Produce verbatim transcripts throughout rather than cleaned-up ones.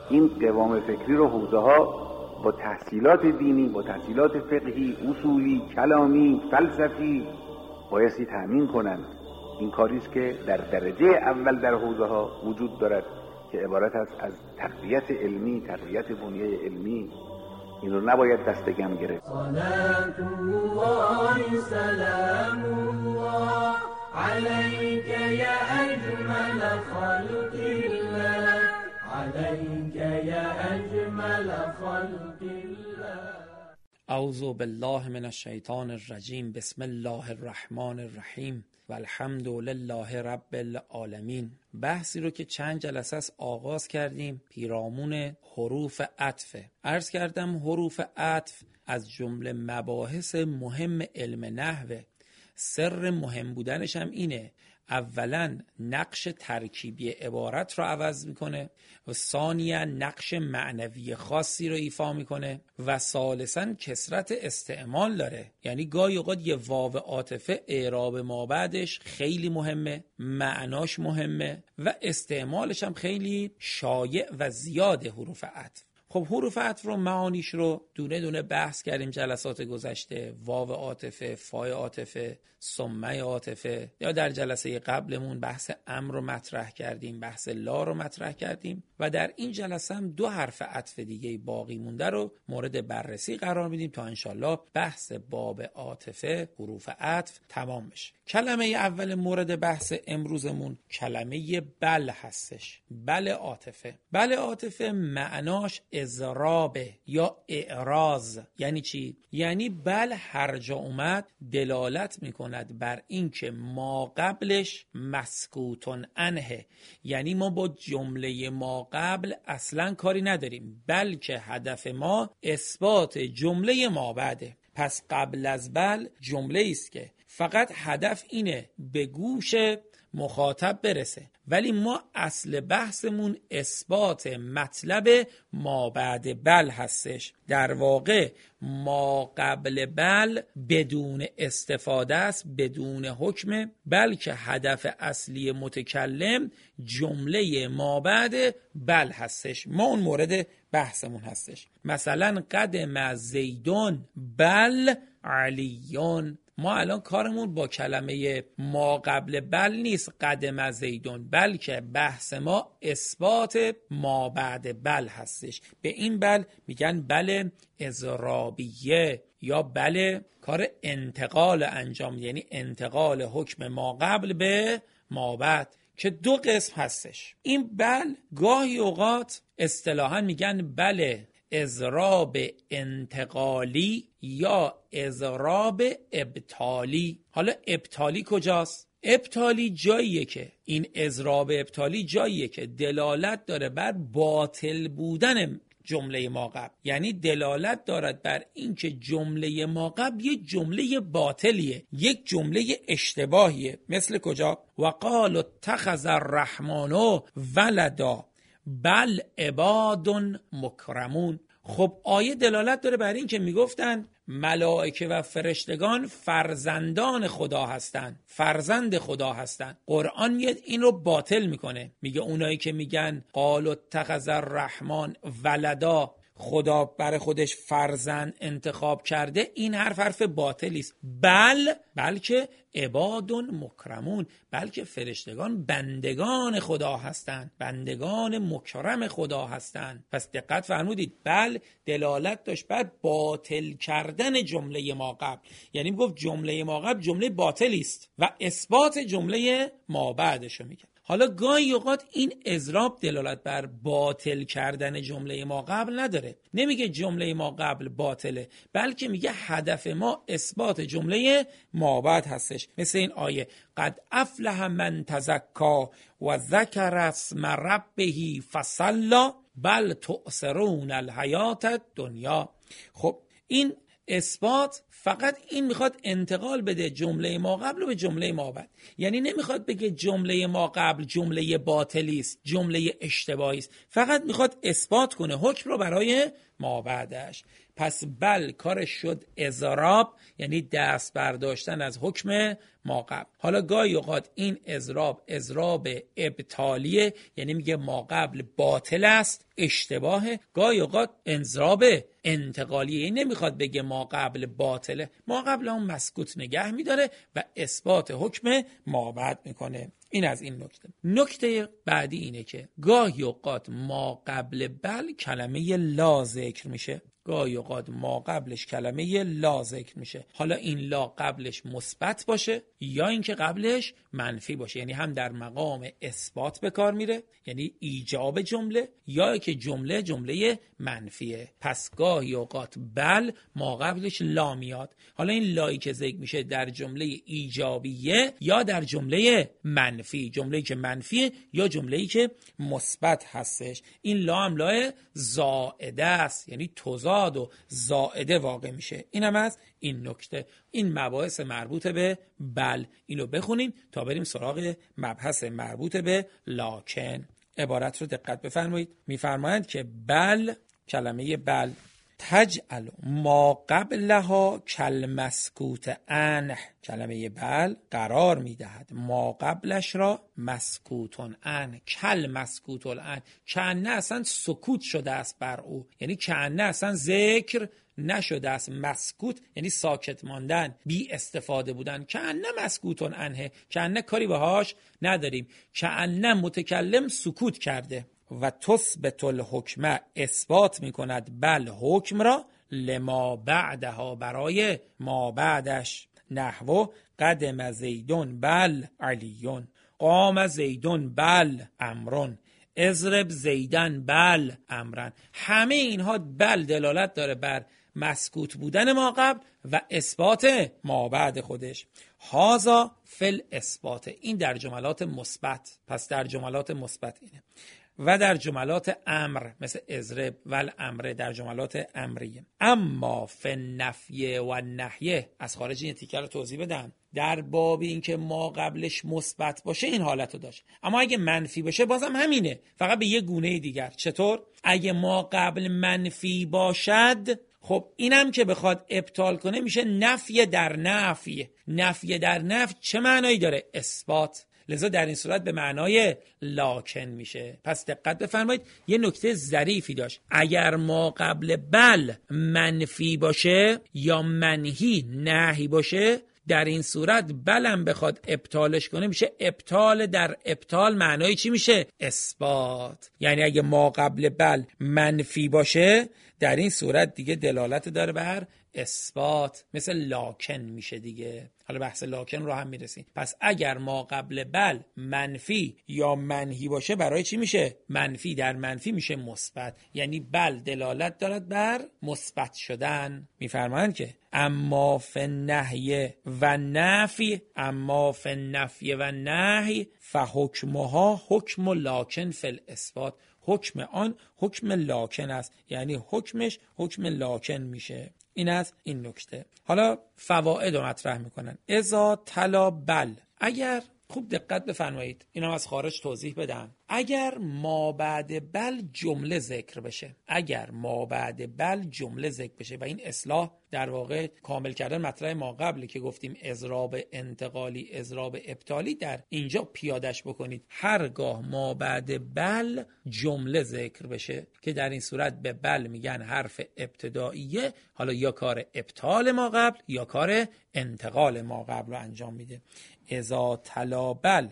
این قوام فکری رو حوزه ها با تحصیلات دینی، با تحصیلات فقهی، اصولی، کلامی، فلسفی بایستی تأمین کنند. این کاریست که در درجه اول در حوزه ها وجود دارد که عبارت است از تقویت علمی، تقویت بنیه علمی. این رو نباید دست کم گرفت. صلات الله سلام الله علیک یا اجمل خلق الله، علیک یا اجمل خلق الله. اعوذ بالله من الشیطان الرجیم. بسم الله الرحمن الرحیم و الحمد لله رب العالمین. بحثی رو که چند جلسه است آغاز کردیم پیرامون حروف عطف. عرض کردم حروف عطف از جمله مباحث مهم علم نحوه. سر مهم بودنش هم اینه، اولا نقش ترکیبی عبارت رو عوض میکنه و ثانیا نقش معنوی خاصی رو ایفا میکنه و ثالثا کثرت استعمال داره. یعنی گاهی اوقات یه واو عاطفه اعراب ما بعدش خیلی مهمه، معناش مهمه و استعمالش هم خیلی شایع و زیاده حروف عطف. خب حروف عطف رو معانیش رو دونه دونه بحث کردیم جلسات گذشته. واو عاطفه، فای عاطفه، ثمه عاطفه، یا در جلسه قبلمون بحث امر رو مطرح کردیم، بحث لا رو مطرح کردیم و در این جلسه هم دو حرف عطف دیگه باقی مونده رو مورد بررسی قرار میدیم تا انشالله بحث باب عاطفه، حروف عطف تمام بشه. کلمه اول مورد بحث امروزمون کلمه بل هستش. بل عاطفه. بل عاطفه معناش اضراب یا اعراض. یعنی چی؟ یعنی بل هر جا اومد دلالت میکند بر این که ما قبلش مسکوتون عنه، یعنی ما با جمله ما قبل اصلا کاری نداریم، بلکه هدف ما اثبات جمله ما بعده. پس قبل از بل جمله است که فقط هدف اینه به گوش مخاطب برسه، ولی ما اصل بحثمون اثبات مطلب ما بعد بل هستش. در واقع ما قبل بل بدون استفاده است، بدون حکم، بلکه هدف اصلی متکلم جمله ما بعد بل هستش. ما اون مورد بحثمون هستش. مثلا قدم زیدون بل علیون. ما الان کارمون با کلمه ما قبل بل نیست قدم زیدون، بلکه بحث ما اثبات ما بعد بل هستش. به این بل میگن بل اضرابیه یا بل کار انتقال انجام، یعنی انتقال حکم ما قبل به ما بعد که دو قسم هستش. این بل گاهی اوقات اصطلاحاً میگن بل اضراب انتقالی یا اضراب ابطالی. حالا ابطالی کجاست؟ ابطالی جاییه که این اضراب ابطالی جاییه که دلالت داره بر باطل بودن جمله ما قبل، یعنی دلالت دارد بر اینکه جمله ما قبل یک جمله باطلیه، یک جمله اشتباهیه. مثل کجا؟ وقال اتخذ الرحمن ولدا بل عباد مکرمون. خب آیه دلالت داره بر این که میگفتن ملائکه و فرشتگان فرزندان خدا هستند، فرزند خدا هستند. قرآن میاد این رو باطل میکنه، میگه اونایی که میگن قال اتخذ الرحمن ولدا، خدا برای خودش فرزند انتخاب کرده، این حرف حرف باطلی است. بل بلکه عباد مکرمون، بلکه فرشتگان بندگان خدا هستند، بندگان مکرم خدا هستند. پس دقت فرمودید، بل دلالت داشت بر باطل کردن جمله ما قبل، یعنی میگفت جمله ما قبل جمله باطلی است و اثبات جمله ما بعدشو میگه. حالا گاهی اوقات این اضراب دلالت بر باطل کردن جمله ما قبل نداره، نمیگه جمله ما قبل باطله، بلکه میگه هدف ما اثبات جمله ما بعد هستش. مثل این آیه قد افلح من تزکا و ذکر اسم ربه فصلی بل تؤثرون الحیات الدنیا. خب این اثبات فقط این میخواد انتقال بده جمله ما قبل رو به جمله ما بعد، یعنی نمیخواد بگه جمله ما قبل جمله باطلی است، جمله اشتباهی است، فقط میخواد اثبات کنه، حکم رو برای ما بعدش. پس بل کارش شد اضراب، یعنی دست برداشتن از حکم ما قبل. حالا گاهی اوقات این اضراب اضراب ابطالیه، یعنی میگه ما قبل باطل است، اشتباهه. گاهی اوقات اضراب انتقالیه، یعنی نمیخواد بگه ما قبل باطله، ما قبل هم مسکوت نگه میداره و اثبات حکم ما بعد میکنه. این از این نکته. نکته بعدی اینه که گاهی اوقات ما قبل بل کلمه لا ذکر میشه، گاهی اوقات ما قبلش کلمه لا ذکر میشه. حالا این لا قبلش مثبت باشه یا اینکه قبلش منفی باشه، یعنی هم در مقام اثبات به کار میره، یعنی ایجاب جمله، یا که جمله جمله منفیه. پس گاهی اوقات بل ما قبلش لا میاد. حالا این لایی که ذکر میشه در جمله ایجابیه یا در جمله منفی، جمله‌ای که منفیه یا جمله‌ای که مثبت هستش. این لا هم لا زائده است، یعنی تضاد و زائده واقع میشه. اینم از این نکته. این مباحث مربوط به بل، اینو بخونیم تا بریم سراغ مبحث مربوط به لاکن. عبارت رو دقت بفرمایید. میفرمایند که بل، کلمه بل، تجعل ما قبلها کالمسکوت عنه، کلمه بل قرار میدهد ما قبلش را مسکوتون عنه، کالمسکوتون عنه، کأنه اصلا سکوت شده است بر او، یعنی کأنه اصلا ذکر نشده است. مسکوت یعنی ساکت ماندن، بی استفاده بودن. کأنه مسکوتون عنه، کأنه کاری باهاش نداریم، کأنه متکلم سکوت کرده. و تثبت الحکم، اثبات میکند بل حکم را، لما بعدها، برای ما بعدش. نحو قدم زیدون بل علیون، قام زیدون بل امرون، اضرب زیدن بل امرن. همه اینها بل دلالت داره بر مسکوت بودن ما قبل و اثبات ما بعد خودش. هازا فل اثبات، این در جملات مثبت. پس در جملات مثبت اینه. و در جملات امر مثل اضرب و الامر در جملات امریه. اما فنفی و نحیه، از خارج این تیکه رو توضیح بدم. در باب این که ما قبلش مثبت باشه این حالت رو داشت، اما اگه منفی باشه بازم همینه، فقط به یه گونه دیگر. چطور؟ اگه ما قبل منفی باشد، خب اینم که بخواد ابطال کنه میشه نفی در نفی. نفی در نفی چه معنایی داره؟ اثبات. لذا در این صورت به معنای لاکن میشه. پس دقت بفرمایید، یه نکته ظریفی داشت. اگر ما قبل بل منفی باشه یا منهی نهی باشه، در این صورت بلم بخواد ابطالش کنه میشه ابطال در ابطال. معنای چی میشه؟ اثبات. یعنی اگه ما قبل بل منفی باشه، در این صورت دیگه دلالت داره بر اثبات، مثل لاکن میشه دیگه. حالا بحث لاکن رو هم میرسیم. پس اگر ما قبل بل منفی یا منهی باشه، برای چی میشه؟ منفی در منفی میشه مثبت، یعنی بل دلالت دارد بر مثبت شدن. میفرمایند که اما فنهی و نفی، اما فنفی و نهی فحکمها حکم لاکن فی اثبات، حکم آن حکم لاکن است، یعنی حکمش حکم لاکن میشه. این از این نکته. حالا فواید رو مطرح میکنن. اذا تلا بل، اگر، خوب دقت بفرمایید اینم از خارج توضیح بدم. اگر ما بعد بل جمله ذکر بشه، اگر ما بعد بل جمله ذکر بشه، و این اصلاح در واقع کامل کردن مطرح ما قبل که گفتیم اضراب انتقالی، اضراب ابطالی، در اینجا پیادش بکنید. هرگاه ما بعد بل جمله ذکر بشه که در این صورت به بل میگن حرف ابتداییه، حالا یا کار ابطال ما قبل یا کار انتقال ما قبل رو انجام میده. اذا تلا بل،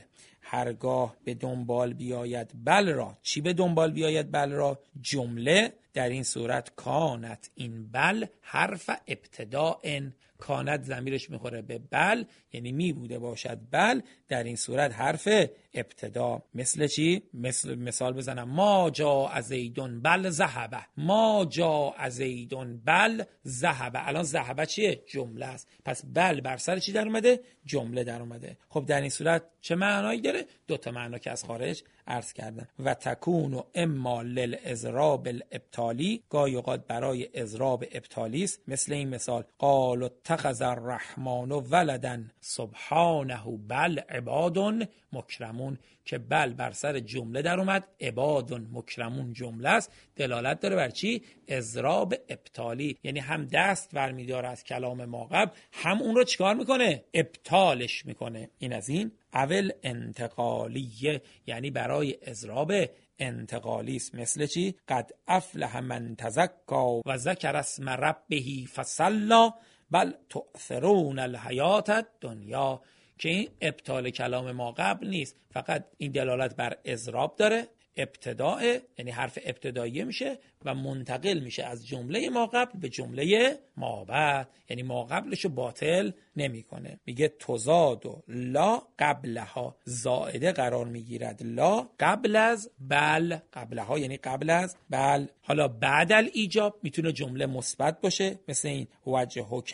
هرگاه به دنبال بیاید بل را. چی به دنبال بیاید بل را؟ جمله. در این صورت کانت، این بل حرف ابتداء، کانت ضمیرش میخوره به بل، یعنی می بوده باشد بل در این صورت حرف ابتدا. مثل چی؟ مثل مثال بزنم، ما جا از زیدون بل ذهبه، ما جا از زیدون بل ذهبه. الان ذهبه چیه؟ جمله است. پس بل بر سر چی در اومده؟ جمله در اومده. خب در این صورت چه معنایی داره؟ دو تا معنا که از خارج عرض کردم. و تکون و اما للازراب الابطالی، گاهی اوقات برای اضراب ابطالی است، مثل این مثال قال اتخذ الرحمن ولدا سبحانه بل عباد مکرمون، که بل بر سر جمله در اومد، عباد مکرمون جمله است، دلالت داره بر چی؟ اضراب ابطالی، یعنی هم دست برمیداره از کلام ما قبل، هم اون رو چیکار میکنه؟ ابطالش میکنه. این از این. اول انتقالیه، یعنی برای اضراب انتقالی است، مثل چی؟ قد افلح من تزکا و ذکر اسم ربه فصلی بل تؤثرون الحیات الدنیا، که این ابطال کلام ما قبل نیست، فقط این دلالت بر اضراب داره، ابتداء، یعنی حرف ابتداییه میشه و منتقل میشه از جمله ما قبل به جمله ما بعد، یعنی ما قبلشو باطل نمیکنه. میگه تزاد و لا قبلها، زائده قرار میگیرد لا قبل از بل، قبلها یعنی قبل از بل. حالا بعد الایجاب میتونه جمله مثبت باشه، مثل این وجهک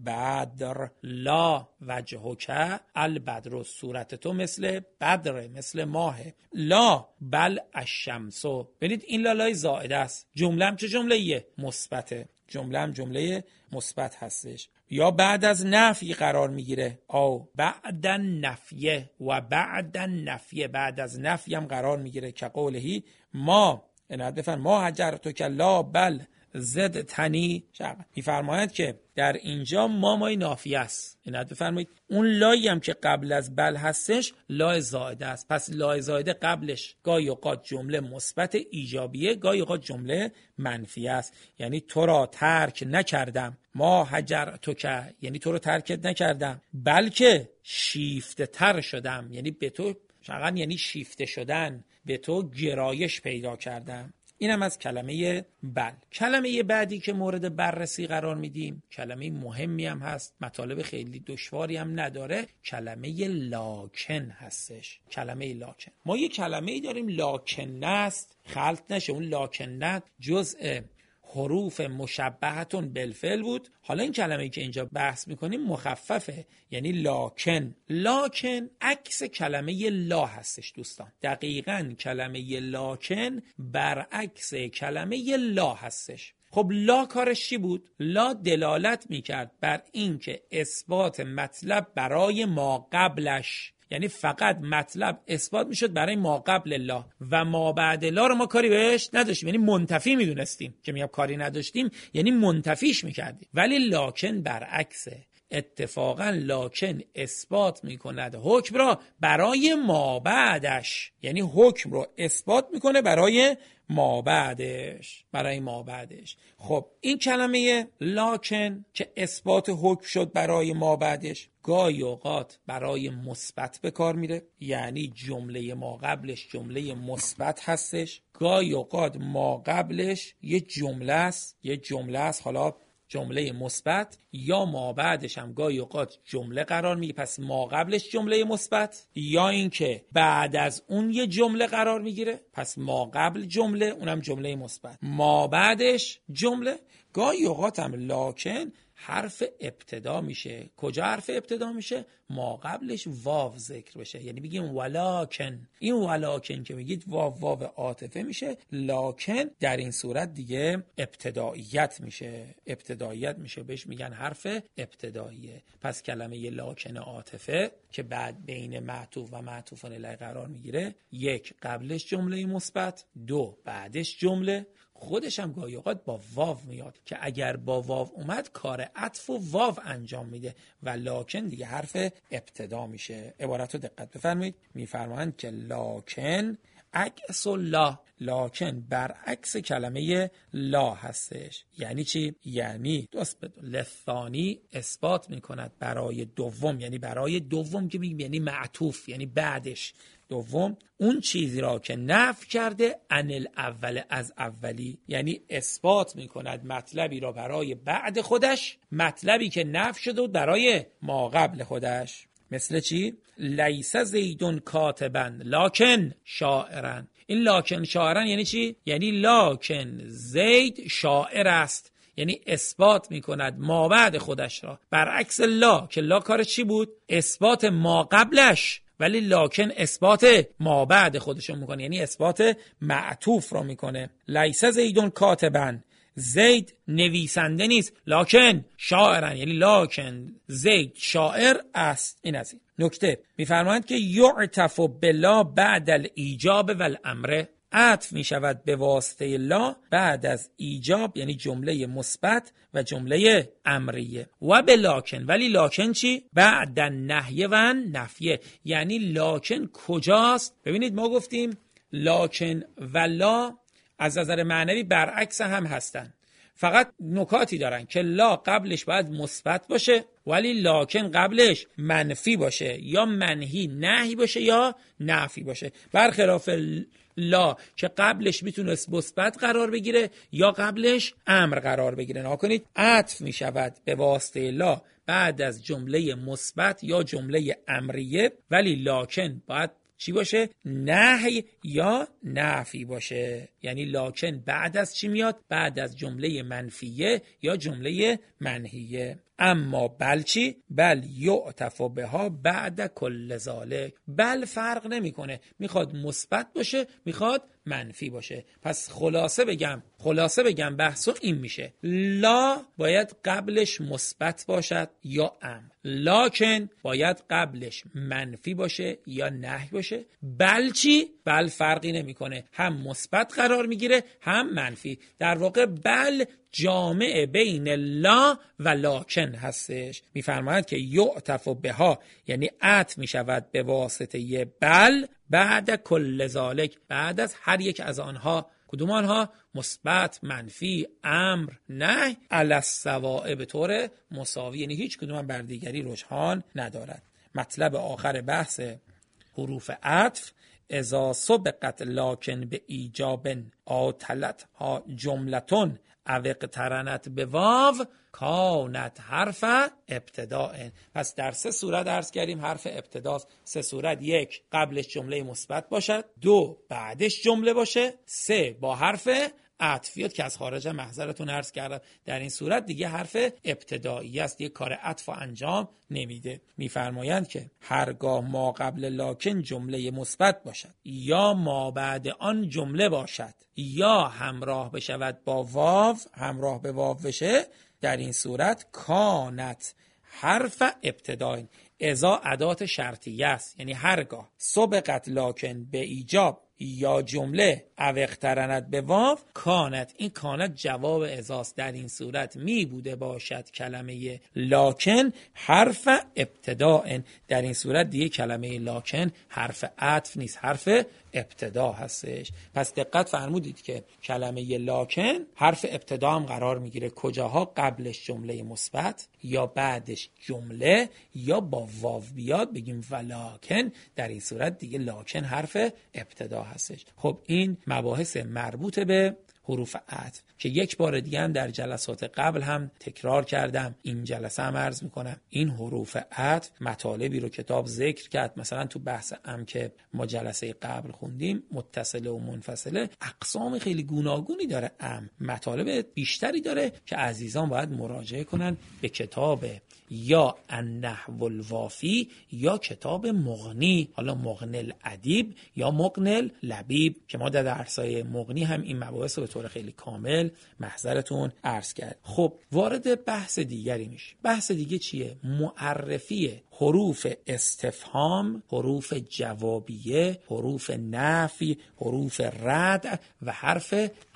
البدر، لا وجهک البدر، صورت تو مثل بدر، مثل ماه. لا بل الشمس، ببینید این لالای زائده است، جمله هم چه جمله ایه؟ مثبته، جمله هم جمله مثبت هستش. یا بعد از نفی قرار میگیره، او بعد نفیه و بعد نفیه، بعد از نفی هم قرار میگیره، که قولهی ما اناد بفرم ما حجرتو که لا بل زد تنی شق، میفرماید که در اینجا ما مای نافیه است. اناد بفرمایید اون لایی هم که قبل از بل هستش لا زائده است، پس لا زائده قبلش گاهی اوقات جمله مثبت ایجابیه، گاهی اوقات جمله منفی است، یعنی تو را ترک نکردم، ما حجرتو که یعنی تو رو ترکت نکردم، بلکه شیفته تر شدم، یعنی به تو شغن یعنی شیفته شدن، به تو گرایش پیدا کردم. اینم از کلمه بل. کلمه بعدی که مورد بررسی قرار میدیم، کلمه مهمی هم هست، مطالب خیلی دشواری هم نداره، کلمه لاکن هستش. کلمه لاکن، ما یه کلمه ای داریم لاکن است، خلط نشه، اون لاکن جزء حروف مشبهتون بالفعل بود. حالا این کلمه‌ای که اینجا بحث میکنیم مخففه، یعنی لاکن. لاکن عکس کلمه لا هستش دوستان، دقیقاً کلمه لاکن برعکس کلمه لا هستش. خب لا کارش چی بود؟ لا دلالت میکرد بر این که اثبات مطلب برای ما قبلش، یعنی فقط مطلب اثبات میشد برای ما قبل الله و ما بعد الله رو ما کاری بهش نداشتیم، یعنی منتفی میدونستیم. که میگم کاری نداشتیم یعنی منتفیش میکردیم. ولی لاکن برعکسه، اتفاقا لاکن اثبات میکند حکم را برای ما بعدش، یعنی حکم رو اثبات میکنه برای ما بعدش، برای ما بعدش. خب این کلمه لاکن که اثبات حکم شد برای ما بعدش، گاهی اوقات برای مثبت به کار میره، یعنی جمله ما قبلش جمله مثبت هستش، گاهی اوقات ما قبلش یه جمله است، یه جمله است حالا جمله مثبت، یا ما بعدش هم گاهی اوقات جمله قرار میگیره، پس ما قبلش جمله مثبت، یا اینکه بعد از اون یه جمله قرار میگیره، پس ما قبل جمله اونم جمله مثبت، ما بعدش جمله. گاهی اوقات هم لاکن حرف ابتدا میشه. کجا حرف ابتدا میشه؟ ما قبلش واو ذکر بشه، یعنی بگیم ولکن. این ولکن که میگید واو واو عاطفه میشه، لاکن در این صورت دیگه ابتداییت میشه، ابتداییت میشه، بهش میگن حرف ابتداییه. پس کلمه لاکن عاطفه که بعد بین معطوف و معطوف الیه قرار میگیره، یک قبلش جمله مثبت، دو بعدش جمله، خودش هم گاهی اوقات با واو میاد که اگر با واو اومد کار عطف و واو انجام میده و لاکن دیگه حرف ابتدا میشه. عبارت رو دقت بفرمایید، میفرمایند که لاکن عکس لا، لاکن برعکس کلمه لا هستش. یعنی چی؟ یعنی دوست بدون لثانی اثبات میکند برای دوم، یعنی برای دوم که میگیم یعنی معطوف، یعنی بعدش دوم، اون چیزی را که نفی کرده عن الاول از اولی، یعنی اثبات میکند مطلبی را برای بعد خودش، مطلبی که نفی شده بود برای ما قبل خودش. مثل چی؟ لیس زیدون کاتبن لاکن شاعرن. این لاکن شاعرن یعنی چی؟ یعنی لاکن زید شاعر است، یعنی اثبات میکند ما بعد خودش را، برعکس لا که لا کار چی بود؟ اثبات ما قبلش ولی لاکن اثبات ما بعد خودشو میکنه، یعنی اثبات معطوف رو میکنه. لیس زیدون کاتبن، زید نویسنده نیست، لاکن شاعرن، یعنی لاکن زید شاعر است. این از این نکته. میفرمایند که یعطف بلا بعد الایجاب والامر، عطف می شود به واسطه لا بعد از ایجاب، یعنی جمله مثبت و جمله امریه. و به لاکن، ولی لاکن چی؟ بعد النهی و نفیه، یعنی لاکن کجاست؟ ببینید ما گفتیم لاکن و لا از نظر معنوی برعکس هم هستن، فقط نکاتی دارن که لا قبلش باید مثبت باشه ولی لاکن قبلش منفی باشه، یا منهی نهی باشه یا نفی باشه، برخلاف لا که قبلش میتونست مثبت قرار بگیره یا قبلش امر قرار بگیره. نها کنید عطف میشود به واسطه لا بعد از جمله مثبت یا جمله امریه، ولی لاکن باید چی باشه؟ نهی یا نفی باشه. یعنی لاکن بعد از چی میاد؟ بعد از جمله منفیه یا جمله منهیه. اما بل چی؟ بل یعطف بها بعد کل ذالک، بل فرق نمیکنه، میخواد مثبت باشه میخواد منفی باشه. پس خلاصه بگم خلاصه بگم بحثو این میشه، لا باید قبلش مثبت باشد یا امر، لاکن باید قبلش منفی باشه یا نهی باشه. بل چی؟ بل فرقی نمیکنه، هم مثبت قرار میگیره هم منفی. در واقع بل جامع بین لا و لاکن هستش. میفرماید که یعطف بها، یعنی عطف میشود به واسطه بل بعد کل ذالک، بعد از هر یک از آنها. کدوم آنها؟ مثبت، منفی، امر، نهی، علی السواء، به طور مساوی، یعنی هیچ کدوم بر دیگری رجحان ندارد. مطلب آخر بحث حروف عطف، اذا سبقت لاکن به ایجاب آتلت ها جملتون او اقترنت به واو کانت حرف ابتداء. پس در سه صورت عرض کردیم حرف ابتداست. سه صورت: یک، قبلش جمله مثبت باشد، دو، بعدش جمله باشه، سه، با حرف عطفیات که از خارج محضرتون عرض کردم. در این صورت دیگه حرف ابتدایی است، دیگه کار عطف انجام نمیده. میفرمایند که هرگاه ما قبل لاکن جمله مثبت باشد یا ما بعد آن جمله باشد یا همراه بشود با واو، همراه به واو بشه، در این صورت کانت حرف ابتدایی. اذا ادات شرطیه است، یعنی هرگاه سبقت لاکن به ایجاب یا جمله او اقترنت به واو کانت، این کانت جواب اذاست، در این صورت می بوده باشد کلمه لاکن حرف ابتداء. در این صورت دیگه کلمه لاکن حرف عطف نیست، حرف ابتدا هستش. پس دقت فرمودید که کلمه لاکن حرف ابتدا هم قرار میگیره. کجاها؟ قبلش جمله مثبت یا بعدش جمله یا با واو بیاد بگیم ولکن، در این صورت دیگه لاکن حرف ابتدا هستش. خب این مباحث مربوط به حروف عطف که یک بار دیگه هم در جلسات قبل هم تکرار کردم، این جلسه هم عرض میکنم. این حروف عطف مطالبی رو کتاب ذکر کرد، مثلا تو بحث ام که ما جلسه قبل خوندیم، متصله و منفصله، اقسام خیلی گوناگونی داره، ام مطالب بیشتری داره که عزیزان باید مراجعه کنن به کتاب یا النحو الوافی یا کتاب مغنی، حالا مغنی الادیب یا مغنی اللبیب، که ما در درسای مغنی هم این مباحث رو به طور خیلی کامل محضرتون عرض کرد. خب وارد بحث دیگری میشه. بحث دیگه چیه؟ معرفی حروف استفهام، حروف جوابیه، حروف نفی، حروف رد و حرف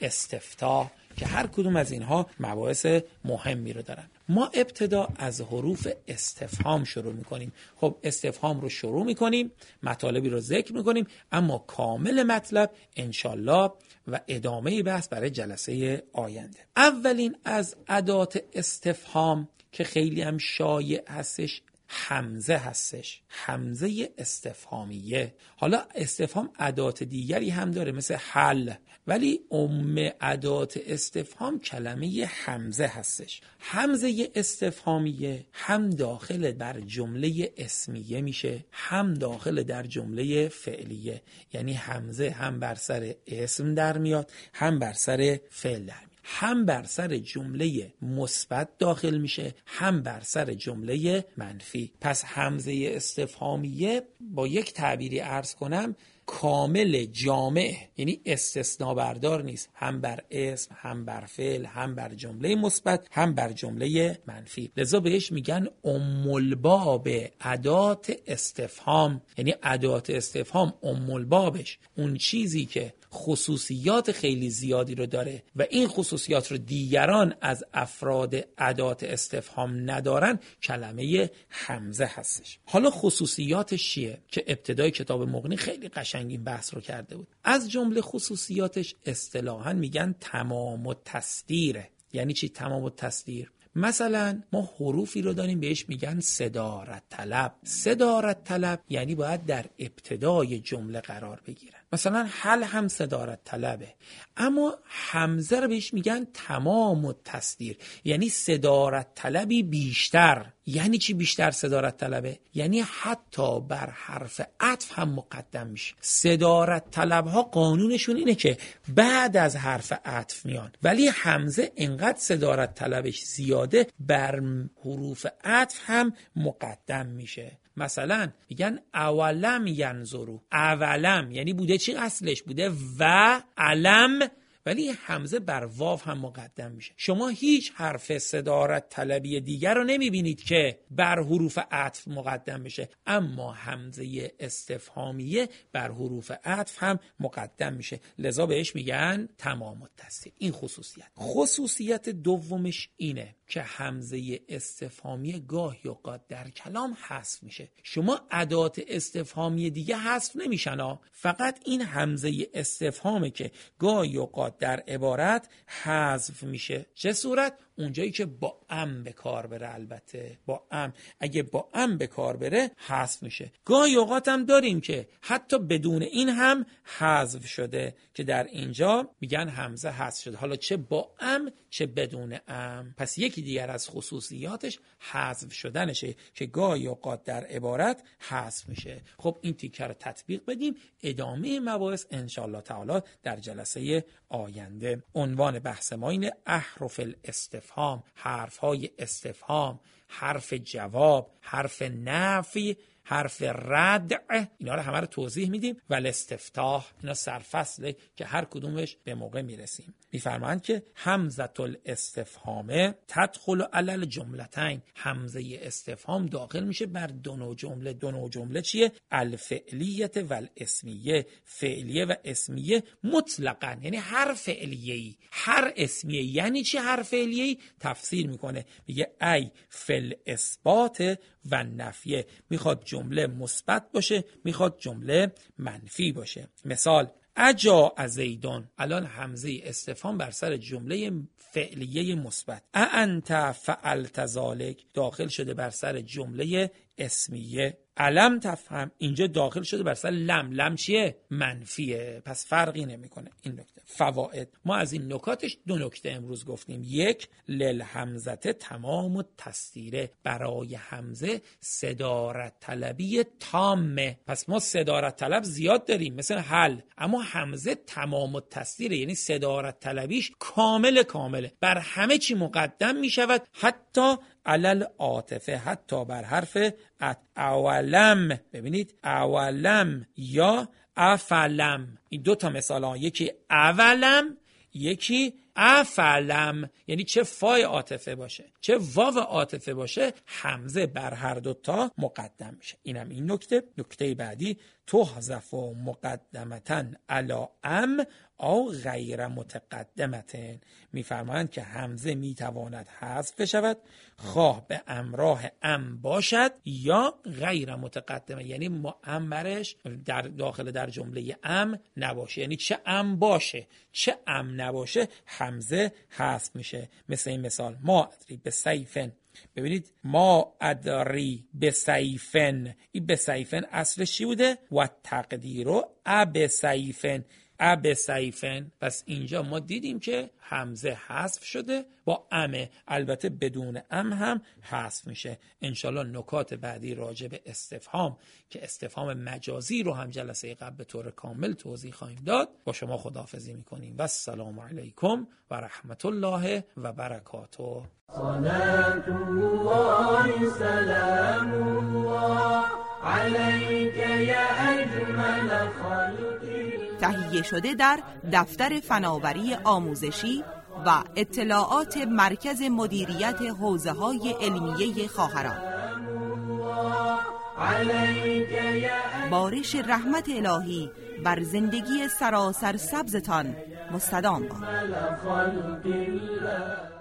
استفتاح که هر کدوم از اینها مباحث مهمی رو دارن. ما ابتدا از حروف استفهام شروع میکنیم. خب استفهام رو شروع میکنیم، مطالبی رو ذکر میکنیم، اما کامل مطلب انشالله و ادامه بحث برای جلسه آینده. اولین از ادات استفهام که خیلی هم شایع هستش همزه هستش، همزه استفهامیه. حالا استفهام ادات دیگری هم داره مثل حل، ولی ام ادات استفهام کلمه همزه هستش. همزه استفهامیه هم داخل در جمله اسمیه میشه، هم داخل در جمله فعلیه، یعنی همزه هم بر سر اسم در میاد هم بر سر فعل در میاد. هم بر سر جمله مثبت داخل میشه هم بر سر جمله منفی. پس همزه استفهامیه با یک تعبیری عرض کنم کامل جامع، یعنی استثناء بردار نیست، هم بر اسم هم بر فعل هم بر جمله مثبت هم بر جمله منفی. لذا بهش میگن ام الباب ادات استفهام، یعنی ادات استفهام ام البابش اون چیزی که خصوصیات خیلی زیادی رو داره و این خصوصیات رو دیگران از افراد ادات استفهام ندارن، کلمه همزه هستش. حالا خصوصیاتش چیه که ابتدای کتاب مغنی خیلی قشنگ این بحث رو کرده بود. از جمله خصوصیاتش اصطلاحاً میگن تمام التصدیره. یعنی چی تمام التصدیر؟ مثلا ما حروفی رو داریم بهش میگن صدارت طلب. صدارت طلب یعنی باید در ابتدای جمله قرار بگیرن. مثلا حل هم صدارت طلبه، اما همزه رو بهش میگن تمام التصدیر، یعنی صدارت طلبی بیشتر. یعنی چی بیشتر صدارت طلبه؟ یعنی حتی بر حرف عطف هم مقدم میشه. صدارت طلب ها قانونشون اینه که بعد از حرف عطف میان، ولی همزه انقدر صدارت طلبش زیاده بر حروف عطف هم مقدم میشه. مثلا میگن اولم ینظروا. اولم یعنی بوده چی اصلش؟ بوده و علم، ولی همزه بر واو هم مقدم میشه. شما هیچ حرف صدارت طلبی دیگر رو نمیبینید که بر حروف عطف مقدم بشه، اما همزه استفهامیه بر حروف عطف هم مقدم میشه، لذا بهش میگن تمام التصدیر. این خصوصیت. خصوصیت دومش اینه که همزه استفهامی گاهی اوقات در کلام حذف میشه. شما ادات استفهامی دیگه حذف نمیشن، فقط این همزه استفهامه که گاهی اوقات در عبارت حذف میشه. چه صورت؟ اونجایی که با ام به کار بره. البته با ام، اگه با ام به کار بره حذف میشه. گاهی اوقات هم داریم که حتی بدون این هم حذف شده که در اینجا میگن همزه حذف شده، حالا چه با ام چه بدون ام. پس یکی دیگر از خصوصیاتش حذف شدنشه که گاهی اوقات در عبارت حذف میشه. خب این تیکه رو تطبیق بدیم، ادامه مباحث ان شاء الله تعالی در جلسه آینده. عنوان بحث ما اینه احرف الاستفهام، حرفهای استفهام، حرف جواب، حرف نفی، حرف ردع، اینا رو همه رو توضیح میدیم. و الاستفتاح، اینا سرفصله که هر کدومش به موقع میرسیم. میفرمایند که همزه الاستفهام تدخل علی الجملتین. همزه استفهام داخل میشه بر دو نوع جمله. دو نوع جمله چیه؟ الفعلیه و الاسمیه. فعلیه و اسمیه مطلقاً، یعنی هر فعلیه‌ای هر اسمیه. یعنی چی هر فعلیه‌ای؟ تفسیر میکنه، میگه ای فل اثبات و نفیه. میخواد جمله مثبت باشه، میخواد جمله منفی باشه. مثال اجا زیدون، الان همزه استفهام بر سر جمله فعلیه مثبت. انت فعلت ذلک داخل شده بر سر جمله اسمیه. علم تفهم اینجا داخل شده بر سر لم. لم چیه؟ منفیه، پس فرقی نمیکنه. این نکته. فواید، ما از این نکاتش دو نکته امروز گفتیم. یک، للهمزه تمام التصدیر، برای همزه صدارت طلبی تامه. پس ما صدارت طلب زیاد داریم مثل حل، اما همزه تمام التصدیر، یعنی صدارت طلبیش کامل کامله، بر همه چی مقدم میشود، حتی علل عاطفه، حتی بر حرف ات. اولم، ببینید اولم یا افلم، این دو تا مثال ها، یکی اولم یکی افلم، یعنی چه فای عاطفه باشه چه واو عاطفه باشه همزه بر هر دوتا مقدم میشه. اینم این نکته. نکته بعدی تحذف مقدمتن علی ام او غیر متقدمتن. میفرمایند که همزه میتواند حذف بشود خواه به همراه ام باشد یا غیر متقدمه، یعنی ما ام برش در داخل در جمله ام نباشه، یعنی چه ام باشه چه ام نباشه همزه حذف میشه. مثل این مثال ما ادری به سیفن، ببینید ما ادری به سیفن، این به سیفن اصلش چی بوده؟ و تقدیرو اب سیفن، اب سیفن. پس اینجا ما دیدیم که همزه حذف شده، با امه، البته بدون ام هم حذف میشه. انشالله نکات بعدی راجع به استفهام که استفهام مجازی رو هم جلسه قبل به طور کامل توضیح خواهیم داد. با شما خداحافظی میکنیم و السلام علیکم و رحمت الله و برکاته. صلاة الله سلام الله عليك يا أجمل خلق الله. تهیه شده در دفتر فناوری آموزشی و اطلاعات مرکز مدیریت حوزه‌های علمیه خواهران. بارش رحمت الهی بر زندگی سراسر سبزتان مستدام باد.